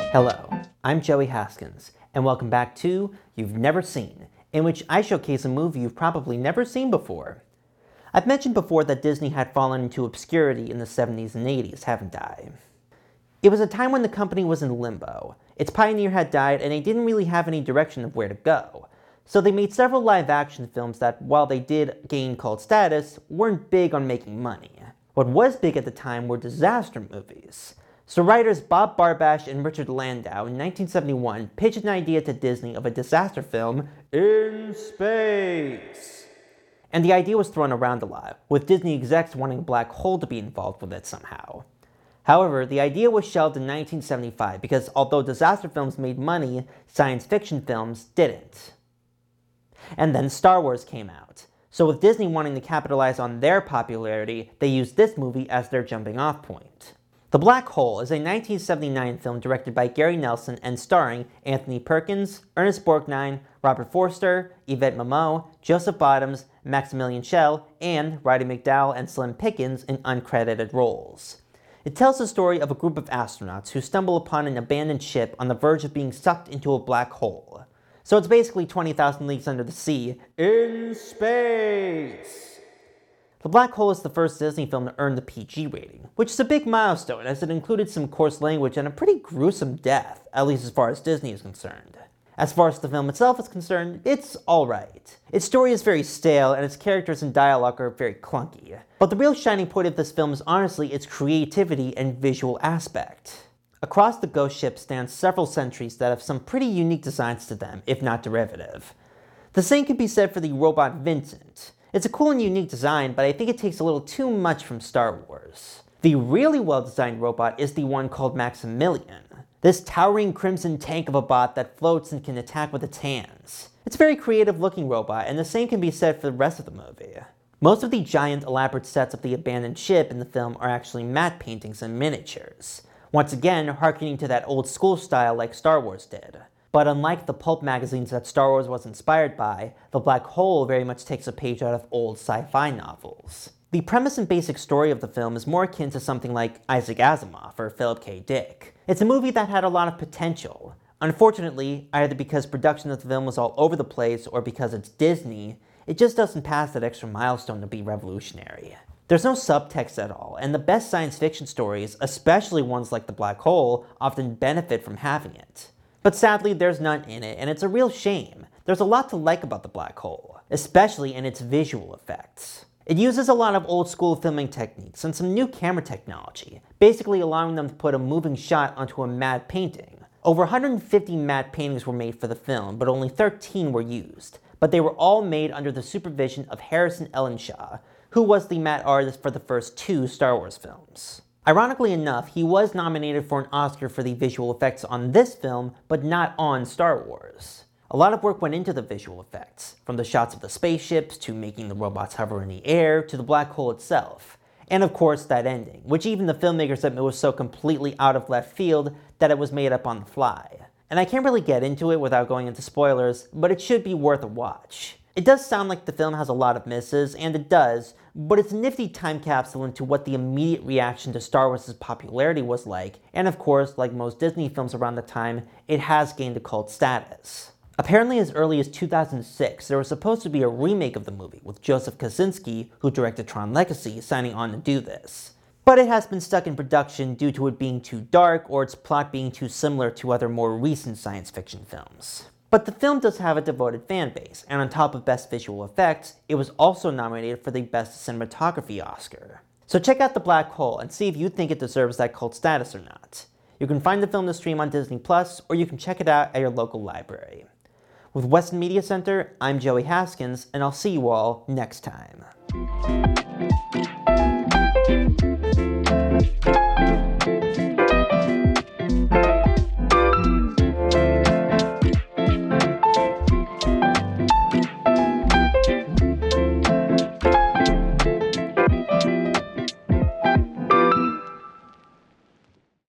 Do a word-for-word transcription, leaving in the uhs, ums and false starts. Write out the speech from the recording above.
Hello, I'm Joey Haskins, and welcome back to You've Never Seen, in which I showcase a movie you've probably never seen before. I've mentioned before that Disney had fallen into obscurity in the seventies and eighties, haven't I? It was a time when the company was in limbo. Its pioneer had died and they didn't really have any direction of where to go. So they made several live-action films that, while they did gain cult status, weren't big on making money. What was big at the time were disaster movies. So writers Bob Barbash and Richard Landau in nineteen seventy-one pitched an idea to Disney of a disaster film in space. And the idea was thrown around a lot, with Disney execs wanting a black hole to be involved with it somehow. However, the idea was shelved in nineteen seventy-five because although disaster films made money, science fiction films didn't. And then Star Wars came out. So with Disney wanting to capitalize on their popularity, they used this movie as their jumping off point. The Black Hole is a nineteen seventy-nine film directed by Gary Nelson and starring Anthony Perkins, Ernest Borgnine, Robert Forster, Yvette Mimieux, Joseph Bottoms, Maximilian Schell, and Roddy McDowall and Slim Pickens in uncredited roles. It tells the story of a group of astronauts who stumble upon an abandoned ship on the verge of being sucked into a black hole. So it's basically twenty thousand Leagues Under the Sea in space! The Black Hole is the first Disney film to earn the P G rating, which is a big milestone as it included some coarse language and a pretty gruesome death, at least as far as Disney is concerned. As far as the film itself is concerned, it's alright. Its story is very stale and its characters and dialogue are very clunky. But the real shining point of this film is honestly its creativity and visual aspect. Across the Ghost ship stands several sentries that have some pretty unique designs to them, if not derivative. The same can be said for the robot Vincent. It's a cool and unique design, but I think it takes a little too much from Star Wars. The really well-designed robot is the one called Maximilian. This towering crimson tank of a bot that floats and can attack with its hands. It's a very creative looking robot, and the same can be said for the rest of the movie. Most of the giant elaborate sets of the abandoned ship in the film are actually matte paintings and miniatures. Once again, harkening to that old school style like Star Wars did. But unlike the pulp magazines that Star Wars was inspired by, The Black Hole very much takes a page out of old sci-fi novels. The premise and basic story of the film is more akin to something like Isaac Asimov or Philip K. Dick. It's a movie that had a lot of potential. Unfortunately, either because production of the film was all over the place or because it's Disney, it just doesn't pass that extra milestone to be revolutionary. There's no subtext at all, and the best science fiction stories, especially ones like The Black Hole, often benefit from having it. But sadly, there's none in it, and it's a real shame. There's a lot to like about The Black Hole, especially in its visual effects. It uses a lot of old school filming techniques and some new camera technology, basically allowing them to put a moving shot onto a matte painting. Over one hundred fifty matte paintings were made for the film, but only thirteen were used. But they were all made under the supervision of Harrison Ellenshaw, who was the matte artist for the first two Star Wars films. Ironically enough, he was nominated for an Oscar for the visual effects on this film, but not on Star Wars. A lot of work went into the visual effects, from the shots of the spaceships, to making the robots hover in the air, to the black hole itself. And of course, that ending, which even the filmmakers admit was so completely out of left field that it was made up on the fly. And I can't really get into it without going into spoilers, but it should be worth a watch. It does sound like the film has a lot of misses, and it does, but it's a nifty time capsule into what the immediate reaction to Star Wars' popularity was like, and of course, like most Disney films around the time, it has gained a cult status. Apparently as early as two thousand six, there was supposed to be a remake of the movie, with Joseph Kosinski, who directed Tron Legacy, signing on to do this. But it has been stuck in production due to it being too dark, or its plot being too similar to other more recent science fiction films. But the film does have a devoted fan base, and on top of Best Visual Effects, it was also nominated for the Best Cinematography Oscar. So check out The Black Hole and see if you think it deserves that cult status or not. You can find the film to stream on Disney Plus, or you can check it out at your local library. With Weston Media Center, I'm Joey Haskins, and I'll see you all next time.